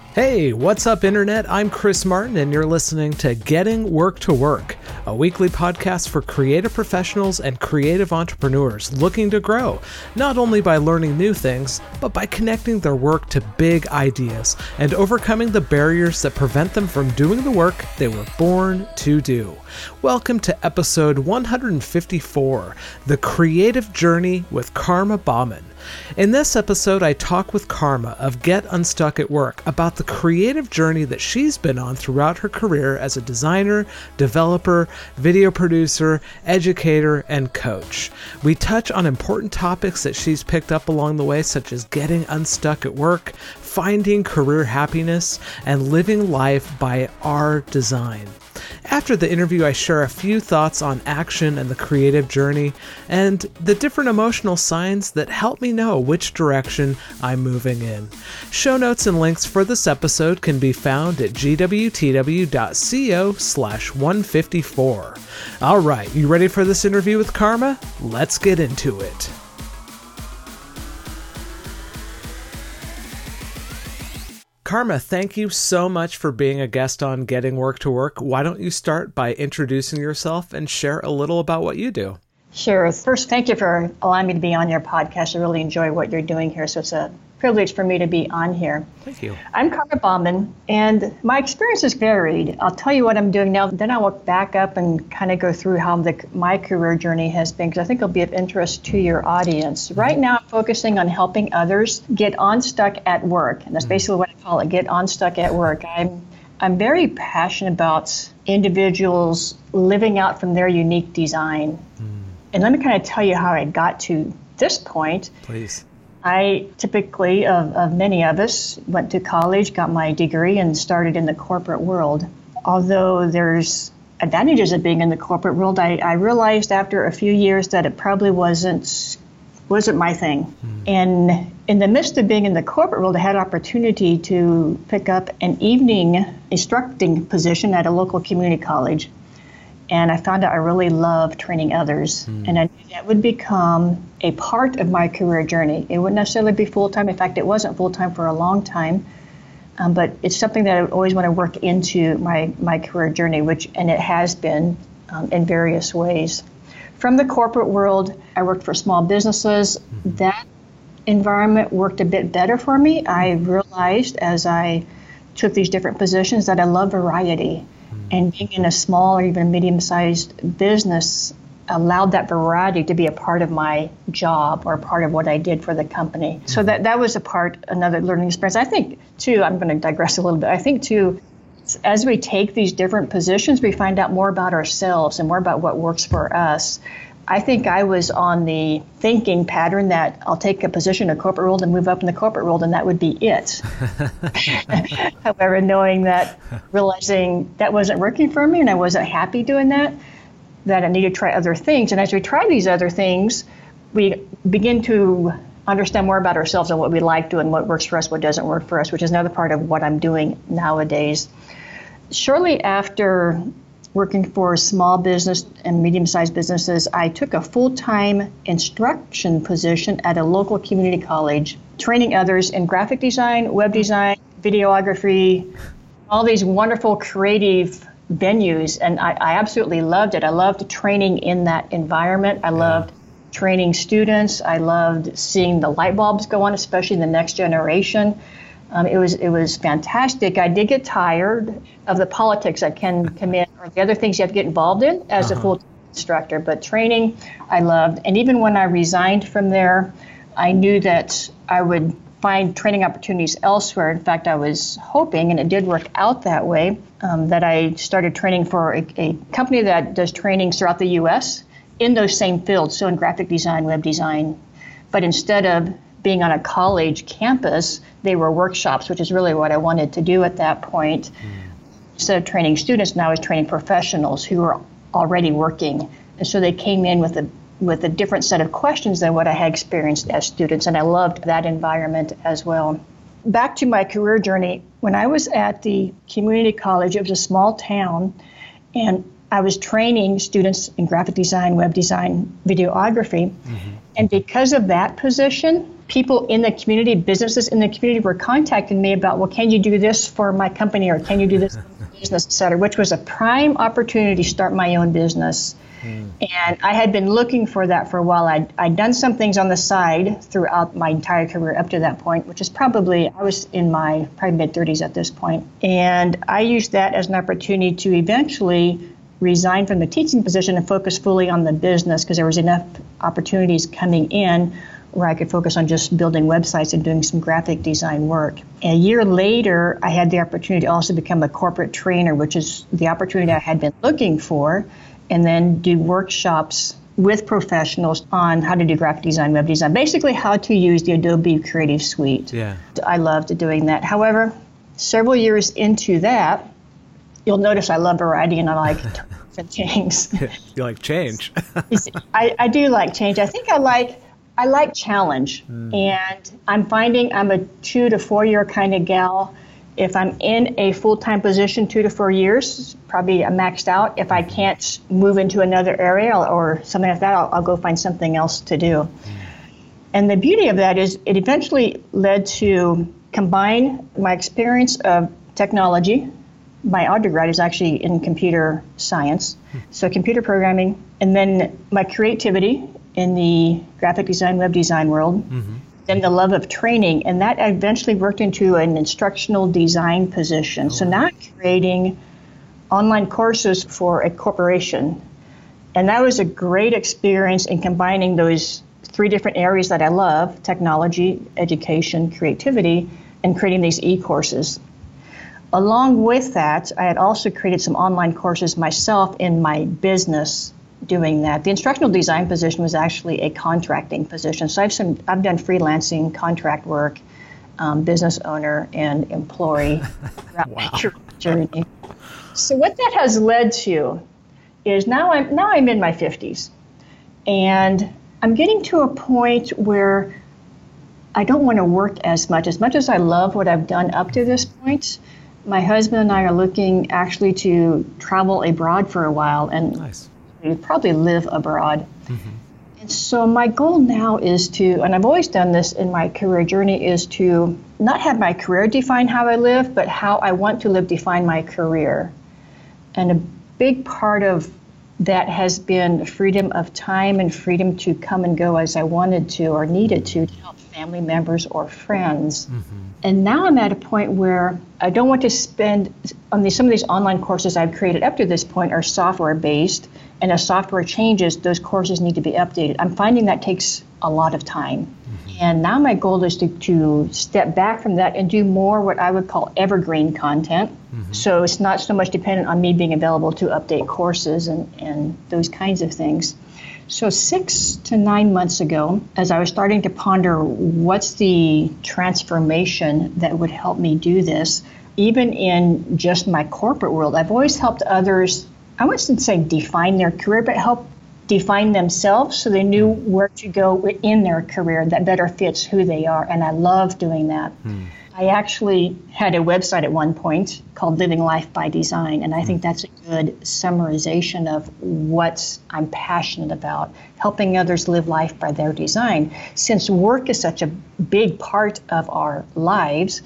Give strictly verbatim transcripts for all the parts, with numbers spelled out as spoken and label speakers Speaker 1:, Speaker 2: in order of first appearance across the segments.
Speaker 1: Hey, what's up, Internet? I'm Chris Martin, and you're listening to Getting Work to Work, a weekly podcast for creative professionals and creative entrepreneurs looking to grow, not only by learning new things, but by connecting their work to big ideas and overcoming the barriers that prevent them from doing the work they were born to do. Welcome to episode one hundred fifty-four, The Creative Journey with Karma Bauman. In this episode, I talk with Karma of Get Unstuck at Work about the creative journey that she's been on throughout her career as a designer, developer, video producer, educator, and coach. We touch on important topics that she's picked up along the way, such as getting unstuck at work, finding career happiness, and living life by our design. After the interview, I share a few thoughts on action and the creative journey, and the different emotional signs that help me know which direction I'm moving in. Show notes and links for this episode can be found at gwtw.co slash 154. All right, you ready for this interview with Karma? Let's get into it. Karma, thank you so much for being a guest on Getting Work to Work. Why don't you start by introducing yourself and share a little about what you do?
Speaker 2: Sure. First, thank you for allowing me to be on your podcast. I really enjoy what you're doing here, so it's a privilege for me to be on here.
Speaker 1: Thank you.
Speaker 2: I'm Karma Bauman, and my experience is varied. I'll tell you what I'm doing now, then I will back up and kind of go through how the, my career journey has been, because I think it'll be of interest to your audience. Right now, I'm focusing on helping others get unstuck at work, and that's basically what I call it, get unstuck at work. I'm I'm very passionate about individuals living out from their unique design. Mm. And let me kind of tell you how I got to this point.
Speaker 1: Please.
Speaker 2: I typically, of, of many of us, went to college, got my degree, and started in the corporate world. Although there's advantages of being in the corporate world, I, I realized after a few years that it probably wasn't wasn't my thing. Hmm. And in the midst of being in the corporate world, I had opportunity to pick up an evening instructing position at a local community college. And I found out I really love training others. Hmm. And I knew that would become a part of my career journey. It wouldn't necessarily be full-time. In fact, it wasn't full-time for a long time. Um, but it's something that I always want to work into my, my career journey, which and it has been um, in various ways. From the corporate world, I worked for small businesses. Hmm. That environment worked a bit better for me. I realized as I took these different positions that I love variety. And being in a small or even medium-sized business allowed that variety to be a part of my job or part of what I did for the company. So that, that was a part, another learning experience. I think, too, I'm going to digress a little bit. I think, too, as we take these different positions, we find out more about ourselves and more about what works for us. I think I was on the thinking pattern that I'll take a position in the corporate world and move up in the corporate world, and that would be it. However, knowing that, realizing that wasn't working for me and I wasn't happy doing that, that I needed to try other things. And as we try these other things, we begin to understand more about ourselves and what we like doing, what works for us, what doesn't work for us, which is another part of what I'm doing nowadays. Shortly after working for small business and medium-sized businesses, I took a full-time instruction position at a local community college, training others in graphic design, web design, videography, all these wonderful creative venues. And I, I absolutely loved it. I loved training in that environment. I loved training students. I loved seeing the light bulbs go on, especially in the next generation. Um, it was it was fantastic. I did get tired of the politics that can come in, or the other things you have to get involved in as uh-huh. a full instructor. But training, I loved. And even when I resigned from there, I knew that I would find training opportunities elsewhere. In fact, I was hoping, and it did work out that way, um, that I started training for a, a company that does trainings throughout the U S in those same fields, so in graphic design, web design. But instead of being on a college campus, they were workshops, which is really what I wanted to do at that point. Mm. Instead of training students, now I was training professionals who were already working. And so they came in with a with a different set of questions than what I had experienced as students, and I loved that environment as well. Back to my career journey, when I was at the community college, it was a small town, and I was training students in graphic design, web design, videography, mm-hmm. and because of that position, people in the community, businesses in the community were contacting me about, well, can you do this for my company, or can you do this for my business, et cetera, which was a prime opportunity to start my own business. Mm. And I had been looking for that for a while. I'd, I'd done some things on the side throughout my entire career up to that point, which is probably, I was in my probably mid-thirties at this point. And I used that as an opportunity to eventually resign from the teaching position and focus fully on the business, because there was enough opportunities coming in where I could focus on just building websites and doing some graphic design work. A year later, I had the opportunity to also become a corporate trainer, which is the opportunity I had been looking for, and then do workshops with professionals on how to do graphic design, web design, basically how to use the Adobe Creative Suite.
Speaker 1: Yeah.
Speaker 2: I loved doing that. However, several years into that, you'll notice I love variety and I like different things.
Speaker 1: You like change.
Speaker 2: I, I do like change. I think I like I like challenge. Mm. And I'm finding I'm a two to four year kind of gal. If I'm in a full-time position, two to four years, probably maxed out. If I can't move into another area or something like that, I'll, I'll go find something else to do. Mm. And the beauty of that is it eventually led to combine my experience of technology. My undergrad is actually in computer science, mm. so computer programming, and then my creativity in the graphic design, web design world. Mm-hmm. Then the love of training, and that eventually worked into an instructional design position. Oh. So now I'm creating online courses for a corporation. And that was a great experience in combining those three different areas that I love, technology, education, creativity, and creating these e-courses. Along with that, I had also created some online courses myself in my business doing that. The instructional design position was actually a contracting position. So I've some, I've done freelancing, contract work, um, business owner, and employee throughout wow. my journey. So what that has led to is now I'm now I'm in my fifties, and I'm getting to a point where I don't want to work as much. As much as I love what I've done up to this point, my husband and I are looking actually to travel abroad for a while, and nice. We probably live abroad. Mm-hmm. And so my goal now is to, and I've always done this in my career journey, is to not have my career define how I live, but how I want to live define my career. And a big part of that has been freedom of time and freedom to come and go as I wanted to or needed to to help family members or friends. Mm-hmm. And now I'm at a point where I don't want to spend on these, some of these online courses I've created up to this point are software based, and as software changes, those courses need to be updated. I'm finding that takes a lot of time. Mm-hmm. And now my goal is to, to step back from that and do more what I would call evergreen content. Mm-hmm. So it's not so much dependent on me being available to update courses and, and those kinds of things. So six to nine months ago, as I was starting to ponder what's the transformation that would help me do this, even in just my corporate world, I've always helped others, I wouldn't say define their career, but help define themselves so they knew where to go in their career that better fits who they are. And I love doing that. Hmm. I actually had a website at one point called Living Life by Design, and I think that's a good summarization of what I'm passionate about, helping others live life by their design. Since work is such a big part of our lives,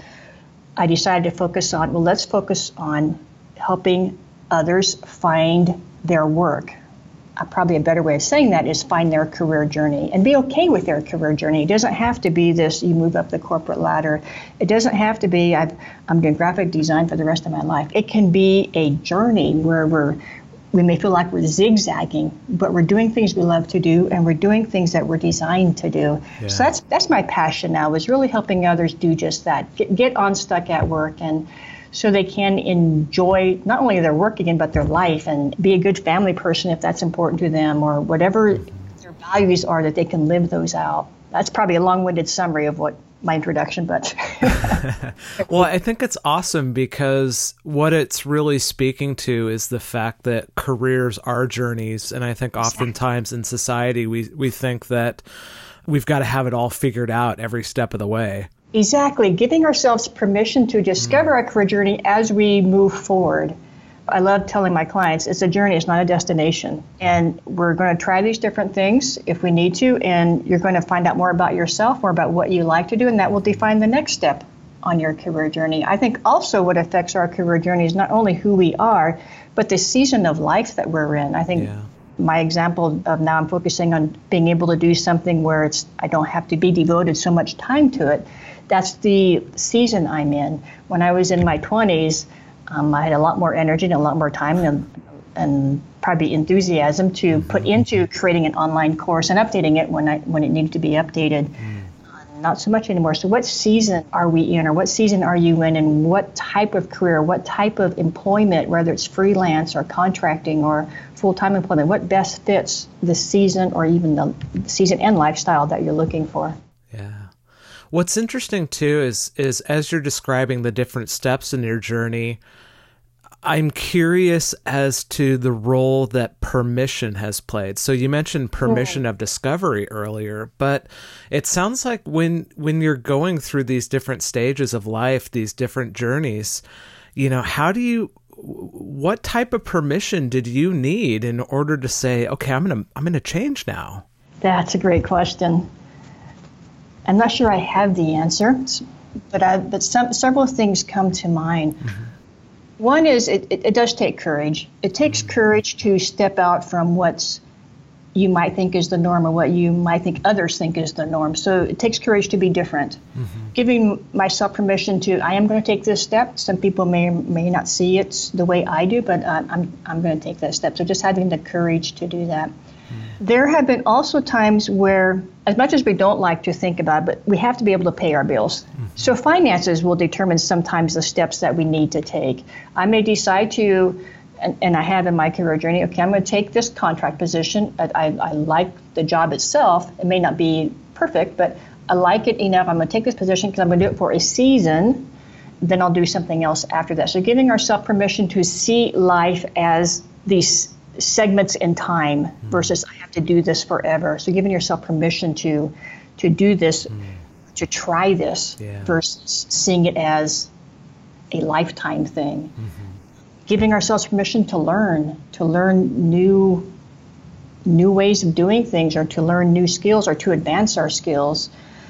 Speaker 2: I decided to focus on, well, let's focus on helping others find their work. Uh, probably a better way of saying that is find their career journey and be okay with their career journey. It doesn't have to be this, you move up the corporate ladder. It doesn't have to be, I've, I'm doing graphic design for the rest of my life. It can be a journey where we're, we may feel like we're zigzagging, but we're doing things we love to do, and we're doing things that we're designed to do. Yeah. So that's that's my passion now, is really helping others do just that, get, get unstuck at work, and so they can enjoy not only their work again, but their life, and be a good family person if that's important to them, or whatever their values are, that they can live those out. That's probably a long-winded summary of what my introduction, but...
Speaker 1: Well, I think it's awesome, because what it's really speaking to is the fact that careers are journeys. And I think oftentimes in society, we, we think that we've got to have it all figured out every step of the way.
Speaker 2: Exactly. Giving ourselves permission to discover mm. our career journey as we move forward. I love telling my clients it's a journey, it's not a destination. And we're going to try these different things if we need to, and you're going to find out more about yourself, more about what you like to do, and that will define the next step on your career journey. I think also what affects our career journey is not only who we are, but the season of life that we're in. I think yeah. my example of now I'm focusing on being able to do something where it's I don't have to be devoted so much time to it. That's the season I'm in. When I was in my twenties, um, I had a lot more energy and a lot more time and, and probably enthusiasm to mm-hmm. put into creating an online course and updating it when I when it needed to be updated. Mm. Not so much anymore. So what season are we in, or what season are you in, and what type of career, what type of employment, whether it's freelance or contracting or full-time employment, what best fits the season or even the season and lifestyle that you're looking for?
Speaker 1: Yeah. What's interesting too is is as you're describing the different steps in your journey, I'm curious as to the role that permission has played. So you mentioned permission of discovery earlier, but it sounds like when when you're going through these different stages of life, these different journeys, you know, how do you, what type of permission did you need in order to say, okay, I'm gonna I'm gonna change now? That's
Speaker 2: a great question. I'm not sure I have the answer, but I, but some several things come to mind. Mm-hmm. One is it, it, it does take courage. It takes courage to step out from what's you might think is the norm or what you might think others think is the norm. So it takes courage to be different. Mm-hmm. Giving myself permission to, I am going to take this step. Some people may may not see it the way I do, but uh, I'm I'm going to take that step. So just having the courage to do that. Mm-hmm. There have been also times where, as much as we don't like to think about it, but we have to be able to pay our bills. Mm-hmm. So finances will determine sometimes the steps that we need to take. I may decide to, and, and I have in my career journey, okay, I'm going to take this contract position. I, I, I like the job itself. It may not be perfect, but I like it enough. I'm going to take this position because I'm going to do it for a season. Then I'll do something else after that. So giving ourselves permission to see life as these segments in time mm. versus I have to do this forever. So giving yourself permission to to do this, mm. to try this yeah. versus seeing it as a lifetime thing. Mm-hmm. Giving ourselves permission to learn, to learn new new ways of doing things, or to learn new skills, or to advance our skills.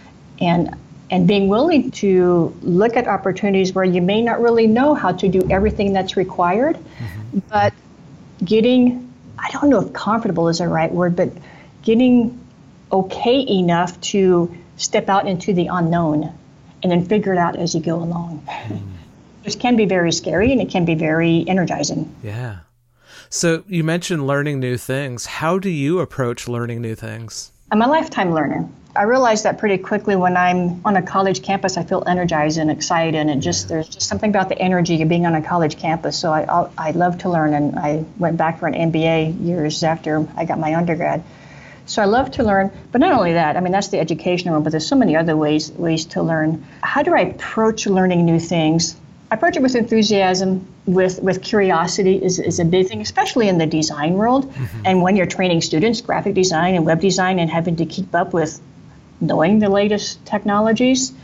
Speaker 2: And and being willing to look at opportunities where you may not really know how to do everything that's required, mm-hmm. but getting, I don't know if comfortable is the right word, but getting okay enough to step out into the unknown and then figure it out as you go along. Mm. Which can be very scary and it can be very energizing.
Speaker 1: Yeah. So you mentioned learning new things. How do you approach learning new things?
Speaker 2: I'm a lifetime learner. I realized that pretty quickly when I'm on a college campus. I feel energized and excited, and it just there's just something about the energy of being on a college campus. So I I'll, I love to learn, and I went back for an M B A years after I got my undergrad. So I love to learn, but not only that. I mean, that's the educational one, but there's so many other ways ways to learn. How do I approach learning new things? I approach it with enthusiasm, with, with curiosity is, is a big thing, especially in the design world. Mm-hmm. And when you're training students, graphic design and web design, and having to keep up with knowing the latest technologies,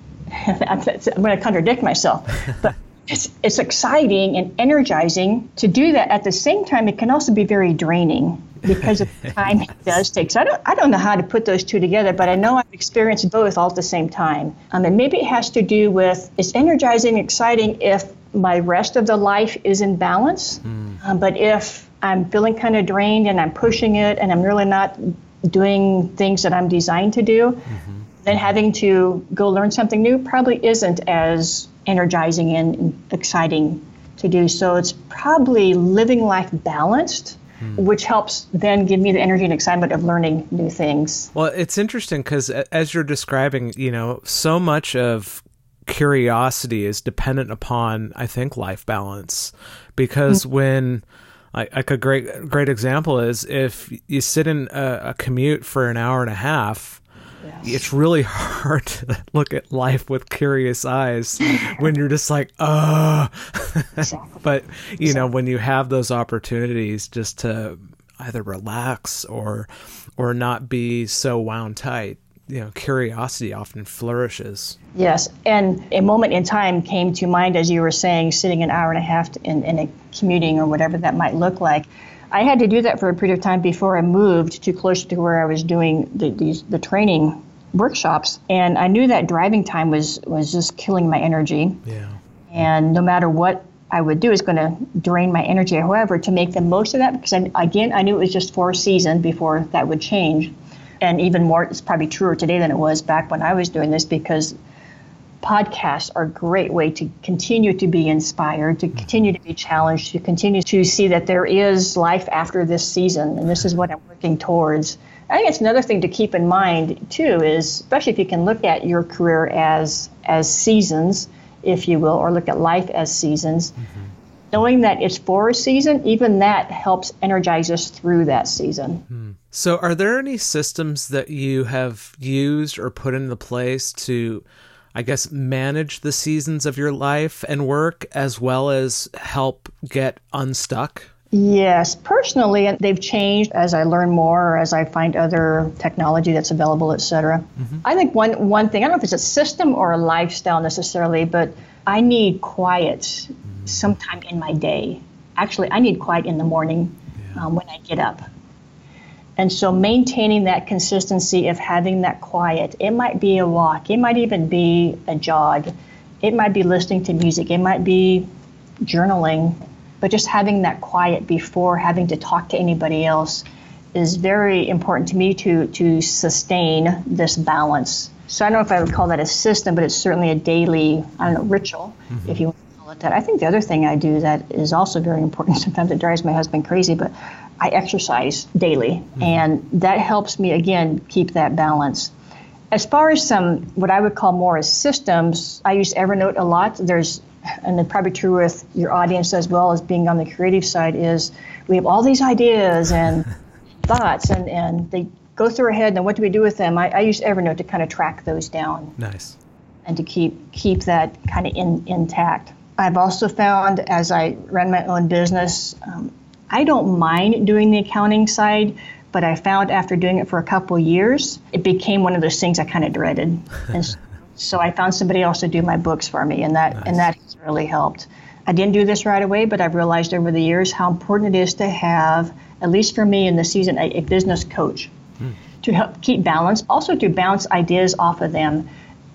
Speaker 2: I'm going to contradict myself. But it's, it's exciting and energizing to do that. At the same time, it can also be very draining because of the time it does take. So I don't, I don't know how to put those two together, but I know I've experienced both all at the same time. Um, and maybe it has to do with, it's energizing, exciting if my rest of the life is in balance. Mm. Um, but if I'm feeling kind of drained and I'm pushing it and I'm really not doing things that I'm designed to do, mm-hmm. then having to go learn something new probably isn't as energizing and exciting to do. So it's probably living life balanced, which helps then give me the energy and excitement of learning new things.
Speaker 1: Well, it's interesting because as you're describing, you know, so much of curiosity is dependent upon, I think, life balance. Because mm-hmm. when, like, like a great great example is if you sit in a, a commute for an hour and a half, yes. it's really hard to look at life with curious eyes when you're just like, oh. Exactly. But, you exactly. know, when you have those opportunities just to either relax or or not be so wound tight, you know, curiosity often flourishes.
Speaker 2: Yes. And a moment in time came to mind, as you were saying, sitting an hour and a half in, in a commuting or whatever that might look like. I had to do that for a period of time before I moved too close to where I was doing the, these, the training workshops. And I knew that driving time was, was just killing my energy.
Speaker 1: Yeah.
Speaker 2: And no matter what I would do, it's going to drain my energy. However, to make the most of that, because I, again, I knew it was just for a season before that would change. And even more, it's probably truer today than it was back when I was doing this, because podcasts are a great way to continue to be inspired, to continue to be challenged, to continue to see that there is life after this season, and this is what I'm working towards. I think it's another thing to keep in mind, too, is especially if you can look at your career as as seasons, if you will, or look at life as seasons, mm-hmm. knowing that it's for a season, even that helps energize us through that season.
Speaker 1: Mm-hmm. So are there any systems that you have used or put into place to, I guess, manage the seasons of your life and work, as well as help get unstuck?
Speaker 2: Yes, personally, and they've changed as I learn more or as I find other technology that's available, et cetera. Mm-hmm. I think one, one thing, I don't know if it's a system or a lifestyle necessarily, but I need quiet mm-hmm. sometime in my day. Actually, I need quiet in the morning yeah. um, when I get up. And so maintaining that consistency of having that quiet, it might be a walk, it might even be a jog, it might be listening to music, it might be journaling, but just having that quiet before having to talk to anybody else is very important to me to, to sustain this balance. So I don't know if I would call that a system, but it's certainly a daily, I don't know, ritual, mm-hmm. if you want to call it that. I think the other thing I do that is also very important, sometimes it drives my husband crazy, but I exercise daily, mm-hmm. and that helps me, again, keep that balance. As far as some, what I would call more as systems, I use Evernote a lot. There's, and it's probably true with your audience as well as being on the creative side, is we have all these ideas and thoughts, and, and they go through our head, and what do we do with them? I, I use Evernote to kind of track those down.
Speaker 1: Nice.
Speaker 2: And to keep keep that kind of in, intact. I've also found, as I run my own business, um, I don't mind doing the accounting side, but I found after doing it for a couple of years, it became one of those things I kind of dreaded. And so I found somebody else to do my books for me, and that nice. and that has really helped. I didn't do this right away, but I've realized over the years how important it is to have, at least for me in the season, a, a business coach mm. to help keep balance, also to bounce ideas off of them.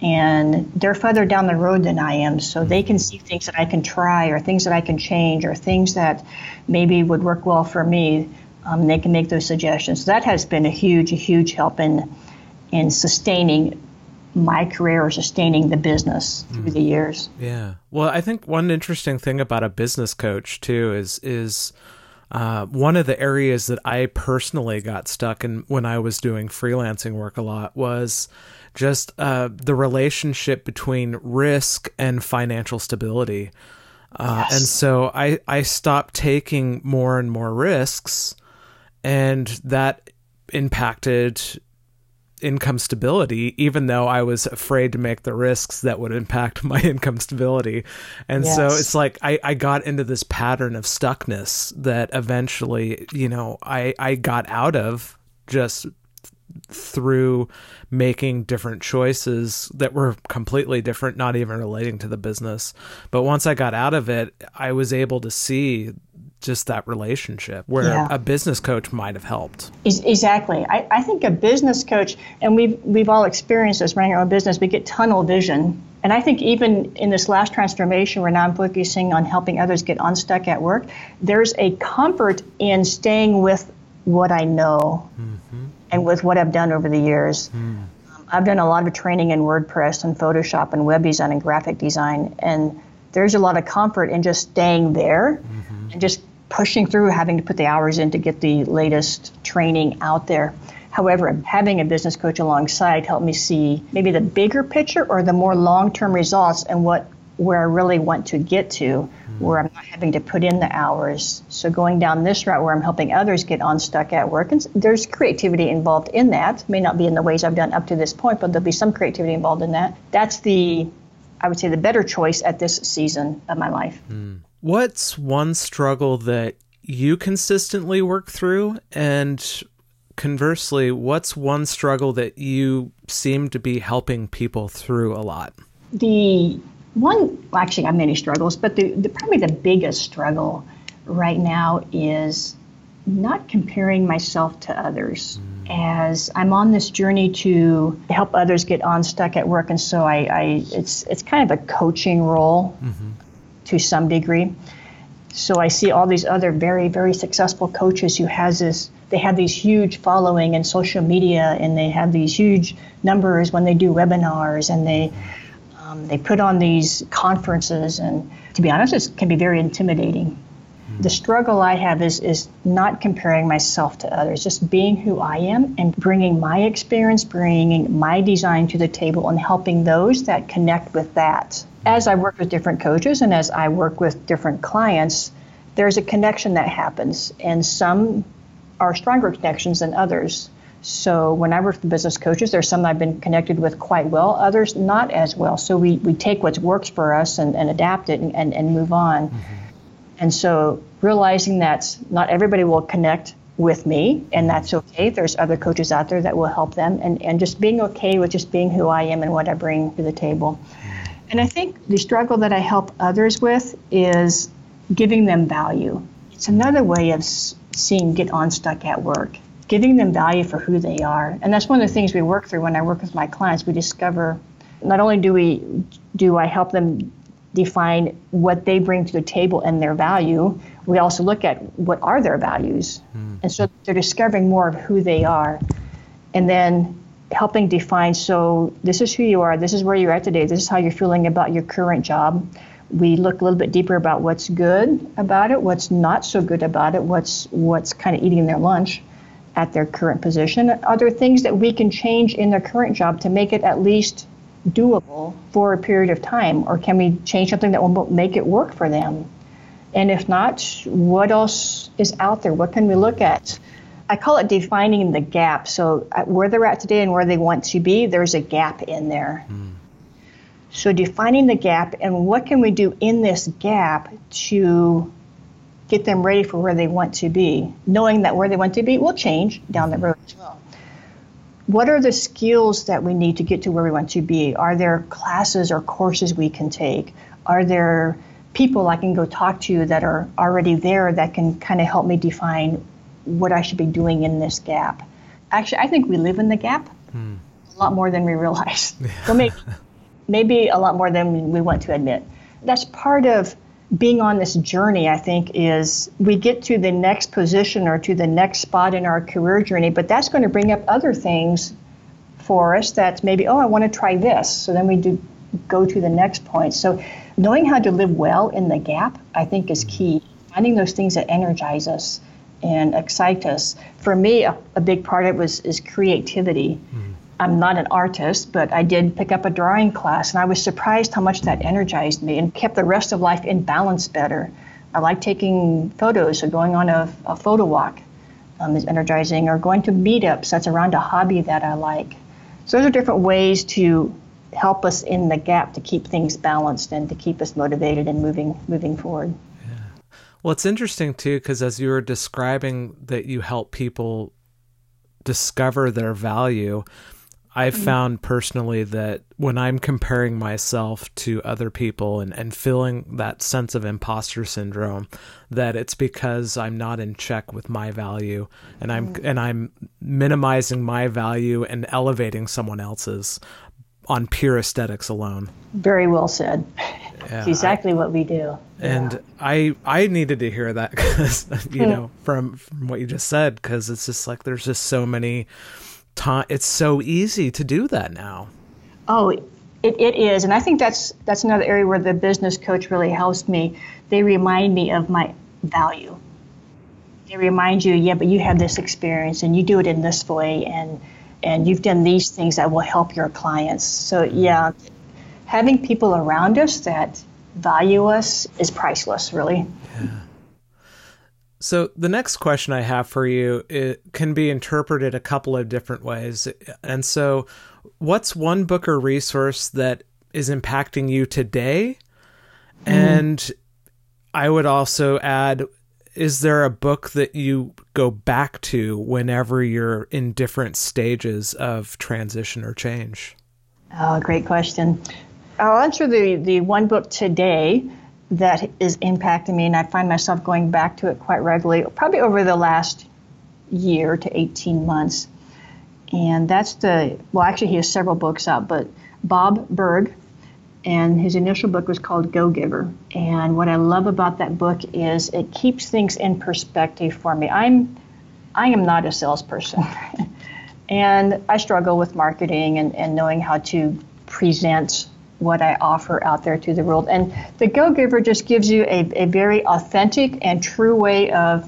Speaker 2: And they're further down the road than I am, so they can see things that I can try or things that I can change or things that maybe would work well for me. Um, they can make those suggestions. So that has been a huge, a huge help in in sustaining my career or sustaining the business through mm. the years.
Speaker 1: Yeah. Well, I think one interesting thing about a business coach, too, is is uh, one of the areas that I personally got stuck in when I was doing freelancing work a lot was just uh, the relationship between risk and financial stability. Uh, yes. And so I, I stopped taking more and more risks, and that impacted income stability, even though I was afraid to make the risks that would impact my income stability. And yes. so it's like I, I got into this pattern of stuckness that eventually, you know, I, I got out of just through making different choices that were completely different, not even relating to the business. But once I got out of it, I was able to see just that relationship where yeah. a business coach might have helped.
Speaker 2: Exactly. I, I think a business coach, and we've we've all experienced this running our own business, we get tunnel vision. And I think even in this last transformation where now I'm focusing on helping others get unstuck at work, there's a comfort in staying with what I know mm-hmm. and with what I've done over the years. Mm. Um, I've done a lot of training in WordPress and Photoshop and web design and graphic design, and there's a lot of comfort in just staying there mm-hmm. and just pushing through, having to put the hours in to get the latest training out there. However, having a business coach alongside helped me see maybe the bigger picture or the more long-term results and what where I really want to get to, mm-hmm. where I'm not having to put in the hours. So going down this route where I'm helping others get unstuck at work, and there's creativity involved in that. May not be in the ways I've done up to this point, but there'll be some creativity involved in that. That's the, I would say, the better choice at this season of my life.
Speaker 1: Mm. What's one struggle that you consistently work through and conversely, what's one struggle that you seem to be helping people through a lot?
Speaker 2: The one, well, actually, I have many struggles, but the, the probably the biggest struggle right now is not comparing myself to others. Mm. As I'm on this journey to help others get unstuck at work, and so I, I it's it's kind of a coaching role mm-hmm. to some degree. So I see all these other very, very successful coaches who has this, they have these huge following in social media, and they have these huge numbers when they do webinars, and they um, they put on these conferences, and to be honest, it can be very intimidating. Mm. The struggle I have is is not comparing myself to others, just being who I am and bringing my experience, bringing my design to the table, and helping those that connect with that. As I work with different coaches and as I work with different clients, there's a connection that happens, and some are stronger connections than others. So when I work with business coaches, there's some I've been connected with quite well, others not as well. So we, we take what works for us and, and adapt it and, and, and move on. Mm-hmm. And so realizing that not everybody will connect with me, and that's okay. There's other coaches out there that will help them, and, and just being okay with just being who I am and what I bring to the table. And I think the struggle that I help others with is giving them value. It's another way of seeing get unstuck at work, giving them value for who they are. And that's one of the things we work through when I work with my clients. We discover not only do we do I help them define what they bring to the table and their value, we also look at what are their values. Mm. And so they're discovering more of who they are. And then helping define, so this is who you are, this is where you're at today, this is how you're feeling about your current job. We look a little bit deeper about what's good about it, what's not so good about it, what's what's kind of eating their lunch at their current position. Are there things that we can change in their current job to make it at least doable for a period of time? Or can we change something that will make it work for them? And if not, what else is out there? What can we look at? I call it defining the gap. So where they're at today and where they want to be, there's a gap in there. Mm. So defining the gap and what can we do in this gap to get them ready for where they want to be, knowing that where they want to be will change down the road as well. What are the skills that we need to get to where we want to be? Are there classes or courses we can take? Are there people I can go talk to that are already there that can kind of help me define what I should be doing in this gap? Actually, I think we live in the gap hmm. a lot more than we realize. Yeah. So maybe, maybe a lot more than we want to admit. That's part of being on this journey, I think, is we get to the next position or to the next spot in our career journey, but that's going to bring up other things for us that's maybe, oh, I want to try this. So then we do go to the next point. So knowing how to live well in the gap, I think, is key. Finding those things that energize us and excite us. For me, a, a big part of it was is creativity. Mm. I'm not an artist, but I did pick up a drawing class, and I was surprised how much that energized me and kept the rest of life in balance better. I like taking photos, so going on a, a photo walk um, is energizing, or going to meetups that's around a hobby that I like. So those are different ways to help us in the gap to keep things balanced and to keep us motivated and moving moving forward.
Speaker 1: Well, it's interesting, too, because as you were describing that you help people discover their value, I've mm-hmm. found personally that when I'm comparing myself to other people and, and feeling that sense of imposter syndrome, that it's because I'm not in check with my value, and I'm mm-hmm. and I'm minimizing my value and elevating someone else's on pure aesthetics alone. Very well said. Yeah, it's exactly I, what we do. And yeah. I I needed to hear that because, you know, from, from what you just said, because it's just like there's just so many time. It's so easy to do that now. Oh, it, it is. And I think that's that's another area where the business coach really helps me. They remind me of my value. They remind you, yeah, but you have this experience and you do it in this way, and and you've done these things that will help your clients. So, yeah, having people around us that value us is priceless, really. Yeah. So the next question I have for you, it can be interpreted a couple of different ways. And so what's one book or resource that is impacting you today? Mm. And I would also add, is there a book that you go back to whenever you're in different stages of transition or change?
Speaker 2: Oh, great question. I'll answer the, the one book today that is impacting me, and I find myself going back to it quite regularly, probably over the last year to eighteen months. And that's the, well, actually he has several books out, but Bob Burg, and his initial book was called Go Giver. And what I love about that book is it keeps things in perspective for me. I'm, I am not a salesperson. And I struggle with marketing and, and knowing how to present what I offer out there to the world. And the Go Giver just gives you a, a very authentic and true way of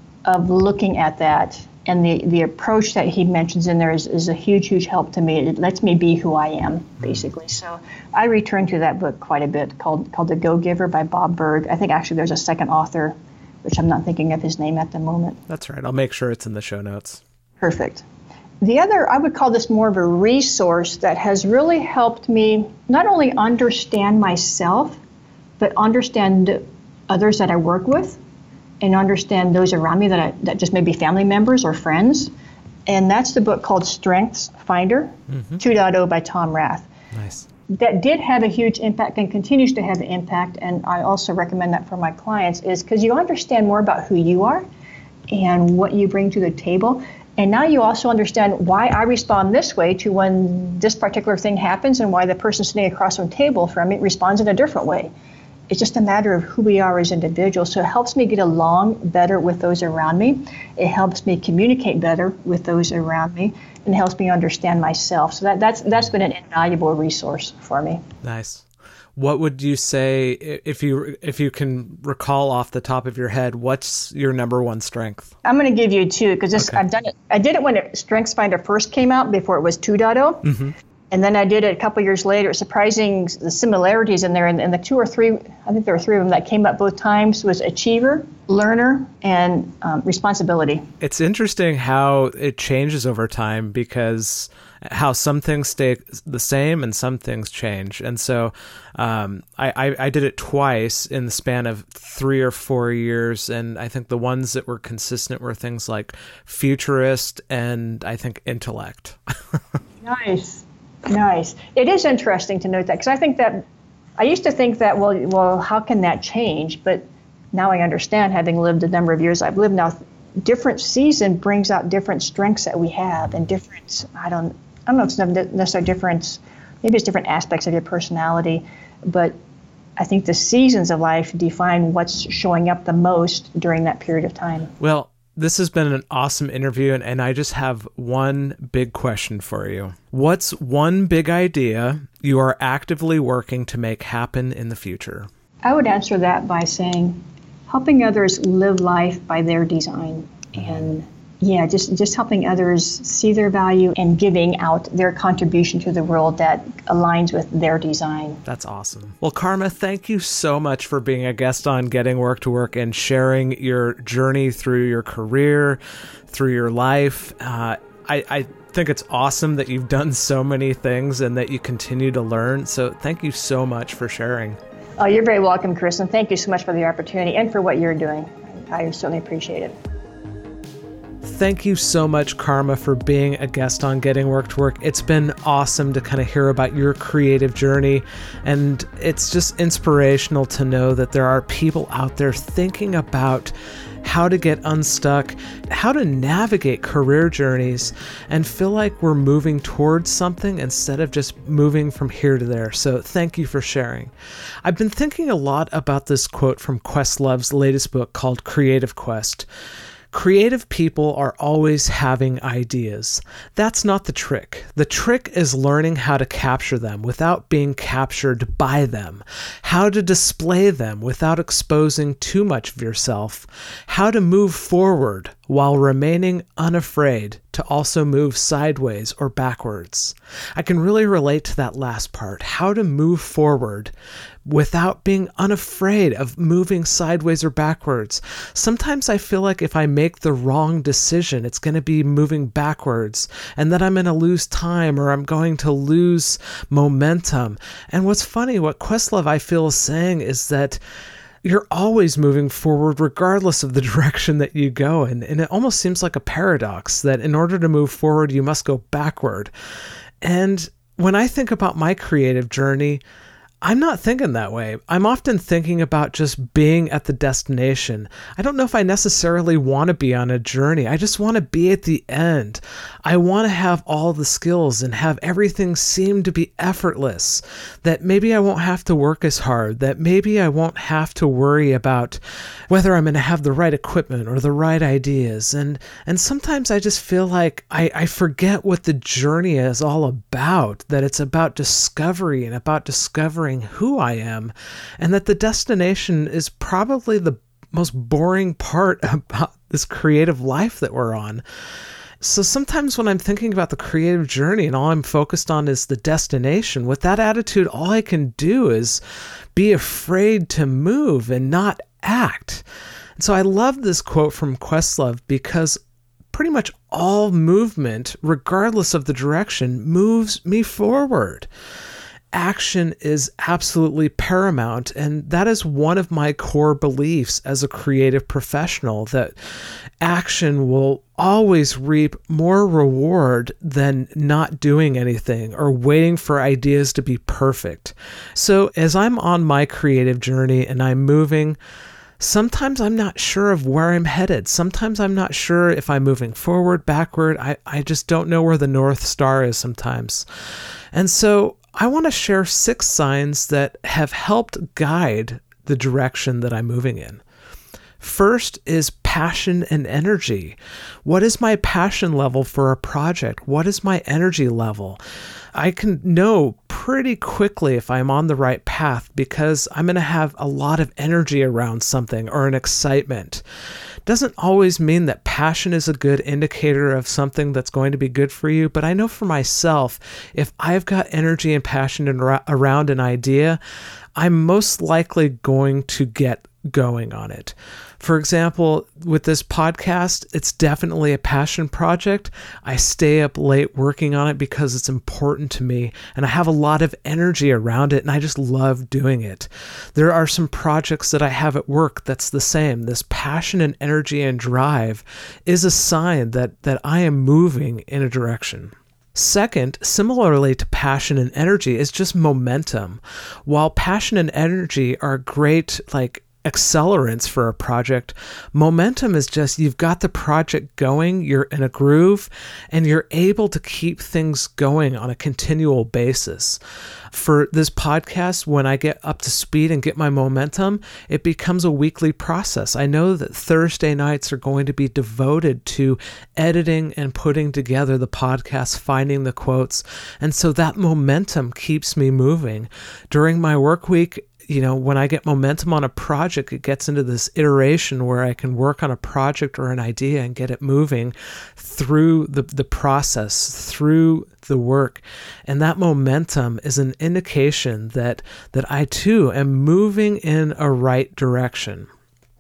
Speaker 2: of looking at that. And the, the approach that he mentions in there is, is a huge, huge help to me. It lets me be who I am, basically. So I return to that book quite a bit, called called The Go Giver by Bob Burg. I think actually there's a second author, which I'm not thinking of his name at the moment.
Speaker 1: That's right. I'll make sure it's in the show notes.
Speaker 2: Perfect. The other, I would call this more of a resource that has really helped me not only understand myself, but understand others that I work with and understand those around me that I, that just may be family members or friends. And that's the book called Strengths Finder, mm-hmm. two point oh by Tom Rath.
Speaker 1: Nice.
Speaker 2: That did have a huge impact and continues to have an impact, and I also recommend that for my clients, is because you understand more about who you are and what you bring to the table. And now you also understand why I respond this way to when this particular thing happens and why the person sitting across from the table from me responds in a different way. It's just a matter of who we are as individuals. So it helps me get along better with those around me. It helps me communicate better with those around me, and it helps me understand myself. So that, that's that's been an invaluable resource for me.
Speaker 1: Nice. What would you say, if you if you can recall off the top of your head, what's your number one strength?
Speaker 2: I'm going to give you two, because this
Speaker 1: Okay.
Speaker 2: I've done it. I did it when it, StrengthsFinder first came out, before it was two point oh.
Speaker 1: Mm-hmm.
Speaker 2: And then I did it a couple years later. It's surprising the similarities in there. And, and the two or three, I think there were three of them that came up both times, was achiever, learner, and um, responsibility.
Speaker 1: It's interesting how it changes over time, because how some things stay the same and some things change. And so um, I, I, I did it twice in the span of three or four years. And I think the ones that were consistent were things like futurist and I think intellect.
Speaker 2: Nice. Nice. It is interesting to note that, because I think that, I used to think that, well, well, how can that change? But now I understand, having lived the number of years I've lived now, different season brings out different strengths that we have, and different, I don't, I don't know if it's necessarily different, maybe it's different aspects of your personality, but I think the seasons of life define what's showing up the most during that period of time.
Speaker 1: Well, this has been an awesome interview, and, and I just have one big question for you. What's one big idea you are actively working to make happen in the future?
Speaker 2: I would answer that by saying helping others live life by their design. And yeah, just, just helping others see their value and giving out their contribution to the world that aligns with their design.
Speaker 1: That's awesome. Well, Karma, thank you so much for being a guest on Getting Work to Work and sharing your journey through your career, through your life. Uh, I, I think it's awesome that you've done so many things and that you continue to learn. So thank you so much for sharing.
Speaker 2: Oh, you're very welcome, Chris, and thank you so much for the opportunity and for what you're doing. I certainly appreciate it.
Speaker 1: Thank you so much, Karma, for being a guest on Getting Work to Work. It's been awesome to kind of hear about your creative journey, and it's just inspirational to know that there are people out there thinking about how to get unstuck, how to navigate career journeys, and feel like we're moving towards something instead of just moving from here to there. So thank you for sharing. I've been thinking a lot about this quote from Questlove's latest book called Creative Quest. Creative people are always having ideas. That's not the trick. The trick is learning how to capture them without being captured by them, how to display them without exposing too much of yourself, how to move forward while remaining unafraid to also move sideways or backwards. I can really relate to that last part, how to move forward without being unafraid of moving sideways or backwards. Sometimes I feel like if I make the wrong decision, it's going to be moving backwards, and that I'm going to lose time or I'm going to lose momentum. And what's funny, what Questlove I feel is saying is that you're always moving forward regardless of the direction that you go. And, and it almost seems like a paradox that in order to move forward, you must go backward. And when I think about my creative journey, I'm not thinking that way. I'm often thinking about just being at the destination. I don't know if I necessarily want to be on a journey. I just want to be at the end. I want to have all the skills and have everything seem to be effortless, that maybe I won't have to work as hard, that maybe I won't have to worry about whether I'm going to have the right equipment or the right ideas. And and sometimes I just feel like I, I forget what the journey is all about, that it's about discovery and about discovering who I am, and that the destination is probably the most boring part about this creative life that we're on. So sometimes when I'm thinking about the creative journey and all I'm focused on is the destination, with that attitude, all I can do is be afraid to move and not act. And so I love this quote from Questlove, because pretty much all movement, regardless of the direction, moves me forward. Action is absolutely paramount, and that is one of my core beliefs as a creative professional, that action will always reap more reward than not doing anything or waiting for ideas to be perfect. So as I'm on my creative journey and I'm moving, sometimes I'm not sure of where I'm headed. Sometimes I'm not sure if I'm moving forward, backward. I, I just don't know where the North Star is sometimes. And so I want to share six signs that have helped guide the direction that I'm moving in. First is passion and energy. What is my passion level for a project? What is my energy level? I can know pretty quickly if I'm on the right path, because I'm going to have a lot of energy around something or an excitement. Doesn't always mean that passion is a good indicator of something that's going to be good for you, but I know for myself, if I've got energy and passion around an idea, I'm most likely going to get going on it. For example, with this podcast, it's definitely a passion project. I stay up late working on it because it's important to me, and I have a lot of energy around it, and I just love doing it. There are some projects that I have at work that's the same. This passion and energy and drive is a sign that that I am moving in a direction. Second, similarly to passion and energy, is just momentum. While passion and energy are great, like, accelerants for a project, momentum is just, you've got the project going, you're in a groove, and you're able to keep things going on a continual basis. For this podcast, when I get up to speed and get my momentum, it becomes a weekly process. I know that Thursday nights are going to be devoted to editing and putting together the podcast, finding the quotes, and so that momentum keeps me moving. During my work week, you know, when I get momentum on a project, it gets into this iteration where I can work on a project or an idea and get it moving through the, the process, through the work. And that momentum is an indication that, that I too am moving in a right direction.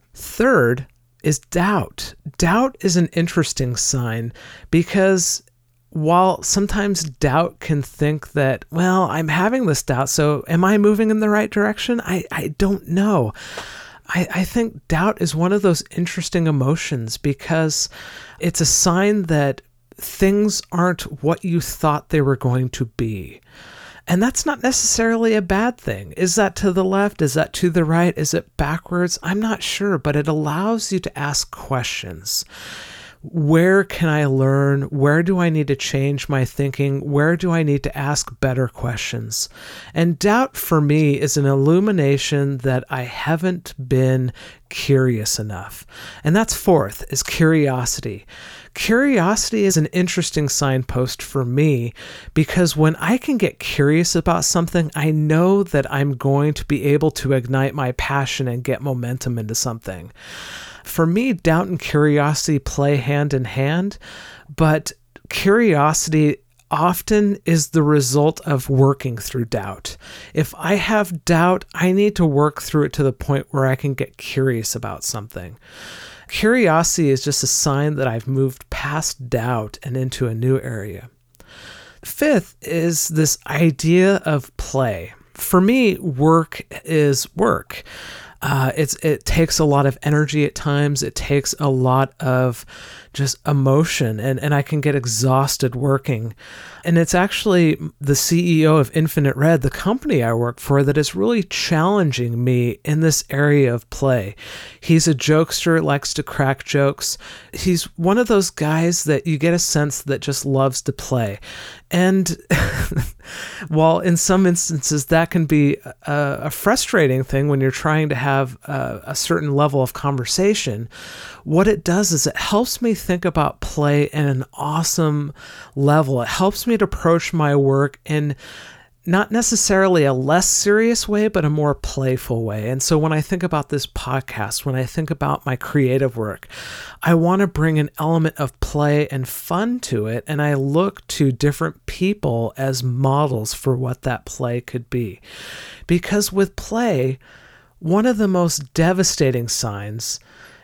Speaker 1: Third is doubt. Doubt is an interesting sign, because while sometimes doubt can think that, well, I'm having this doubt, so am I moving in the right direction? I, I don't know. I, I think doubt is one of those interesting emotions, because it's a sign that things aren't what you thought they were going to be. And that's not necessarily a bad thing. Is that to the left? Is that to the right? Is it backwards? I'm not sure, but it allows you to ask questions. Where can I learn? Where do I need to change my thinking? Where do I need to ask better questions? And doubt for me is an illumination that I haven't been curious enough. And that's fourth, is curiosity. Curiosity is an interesting signpost for me, because when I can get curious about something, I know that I'm going to be able to ignite my passion and get momentum into something. For me, doubt and curiosity play hand in hand, but curiosity often is the result of working through doubt. If I have doubt, I need to work through it to the point where I can get curious about something. Curiosity is just a sign that I've moved past doubt and into a new area. Fifth is this idea of play. For me, work is work. Uh, it's it takes a lot of energy at times. It takes a lot of just emotion, and, and I can get exhausted working. And it's actually the C E O of Infinite Red, the company I work for, that is really challenging me in this area of play. He's a jokester, likes to crack jokes. He's one of those guys that you get a sense that just loves to play. And while in some instances that can be a, a frustrating thing when you're trying to have a, a certain level of conversation, what it does is it helps me think about play in an awesome level. It helps me to approach my work in not necessarily a less serious way, but a more playful way. And so when I think about this podcast, when I think about my creative work, I want to bring an element of play and fun to it. And I look to different people as models for what that play could be. Because with play, one of the most devastating signs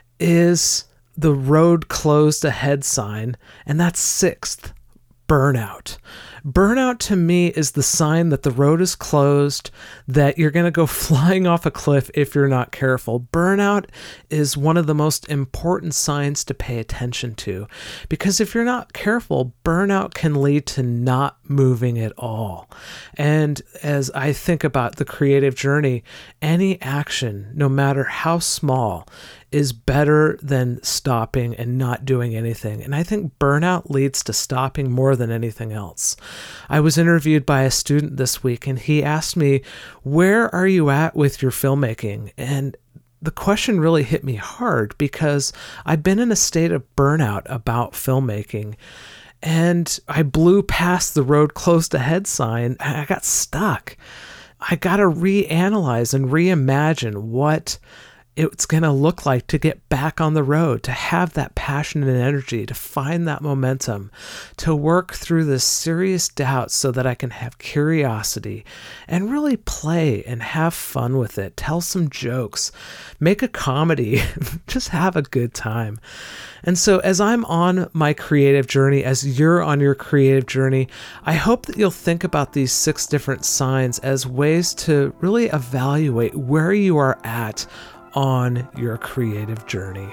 Speaker 1: is the road closed ahead sign, and that's sixth, burnout. Burnout to me is the sign that the road is closed, that you're going to go flying off a cliff if you're not careful. Burnout is one of the most important signs to pay attention to, because if you're not careful, burnout can lead to not moving at all. And as I think about the creative journey, any action, no matter how small, is better than stopping and not doing anything. And I think burnout leads to stopping more than anything else. I was interviewed by a student this week, and he asked me, where are you at with your filmmaking? And the question really hit me hard, because I've been in a state of burnout about filmmaking. And I blew past the road closed ahead sign, and I got stuck. I got to reanalyze and reimagine what it's going to look like to get back on the road, to have that passion and energy, to find that momentum, to work through this serious doubt so that I can have curiosity and really play and have fun with it, tell some jokes, make a comedy, just have a good time. And so as I'm on my creative journey, as you're on your creative journey, I hope that you'll think about these six different signs as ways to really evaluate where you are at on your creative journey.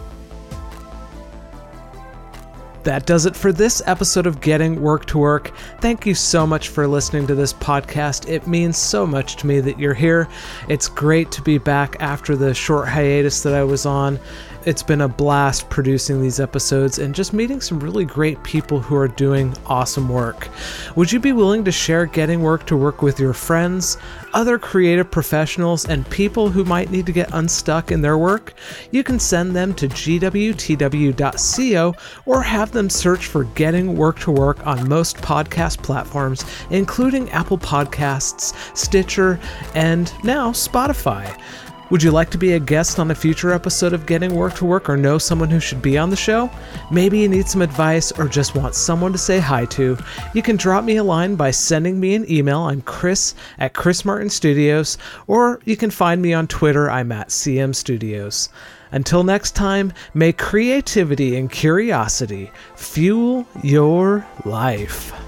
Speaker 1: That does it for this episode of Getting Work to Work. Thank you so much for listening to this podcast. It means so much to me that you're here. It's great to be back after the short hiatus that I was on. It's been a blast producing these episodes and just meeting some really great people who are doing awesome work. Would you be willing to share Getting Work to Work with your friends, other creative professionals, and people who might need to get unstuck in their work? You can send them to g w t w dot co or have them search for Getting Work to Work on most podcast platforms, including Apple Podcasts, Stitcher, and now Spotify. Would you like to be a guest on a future episode of Getting Work to Work, or know someone who should be on the show? Maybe you need some advice or just want someone to say hi to. You can drop me a line by sending me an email. I'm Chris at Chris Martin Studios, or you can find me on Twitter. I'm at C M Studios. Until next time, may creativity and curiosity fuel your life.